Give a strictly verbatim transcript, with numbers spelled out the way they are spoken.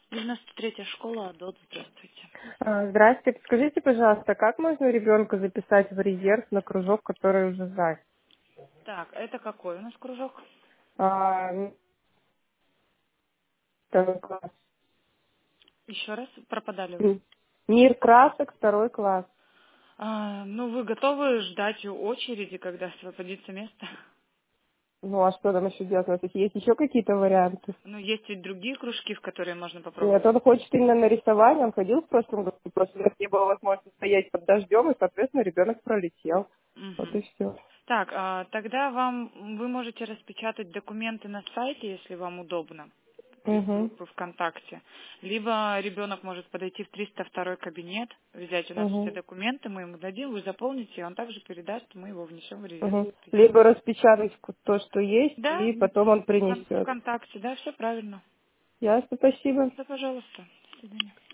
девяносто третья школа, АДОТ, здравствуйте. А, Здрасте. Подскажите, пожалуйста, как можно ребенка записать в резерв на кружок, который уже занят? Так, это какой у нас кружок? А, м, второй класс. Еще раз, пропадали вы. М. Мир красок, второй класс. А, ну, вы готовы ждать у очереди, когда освободится место? Ну, а что там еще делать? У нас есть еще какие-то варианты? Ну, есть ведь другие кружки, в которые можно Нет, попробовать. он хочет именно на рисование, он ходил в прошлом году, просто у нас не было возможности стоять под дождем, и, соответственно, ребенок пролетел. Вот Мгм. и все. Так, а, тогда вам вы можете распечатать документы на сайте, если вам удобно, из Угу, группы ВКонтакте. Либо ребенок может подойти в триста второй кабинет, взять у нас все угу, документы, мы ему дадим, вы заполните, и он также передаст, мы его внесем в резерв. угу. Либо распечатать то, что есть, Да, и потом он Вкон- принесет. ВКонтакте, да, все правильно. Ясно, спасибо. Да, пожалуйста. До свидания.